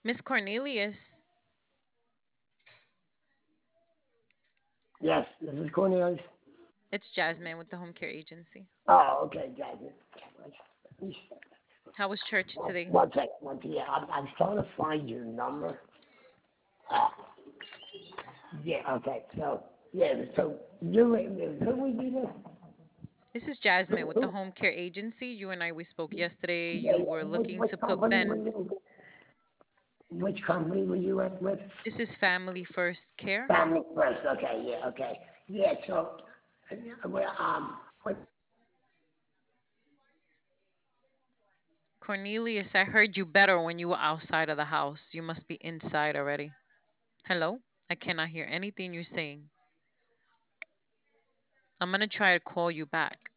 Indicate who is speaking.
Speaker 1: Miss Cornelius,
Speaker 2: Yes, this is Cornelius.
Speaker 1: it's Jasmine with the home care agency.
Speaker 2: Oh, okay, got it.
Speaker 1: How was church
Speaker 2: Well,
Speaker 1: today?
Speaker 2: one second, one second. Yeah, I'm trying to find your number. Uh, yeah, okay. So, yeah, so you, who we do this?
Speaker 1: This is Jasmine with the
Speaker 2: Who,
Speaker 1: home care agency. You and I, we spoke yesterday.
Speaker 2: yeah,
Speaker 1: You were looking
Speaker 2: which
Speaker 1: to put
Speaker 2: company were
Speaker 1: Ben.
Speaker 2: you? Which company were you at with?
Speaker 1: This is Family First Care.
Speaker 2: Family First. Okay, yeah, okay, yeah. So, well, what,
Speaker 1: Cornelius, I heard you better when you were outside of the house. You must be inside already. Hello? I cannot hear anything you're saying. I'm going to try to call you back.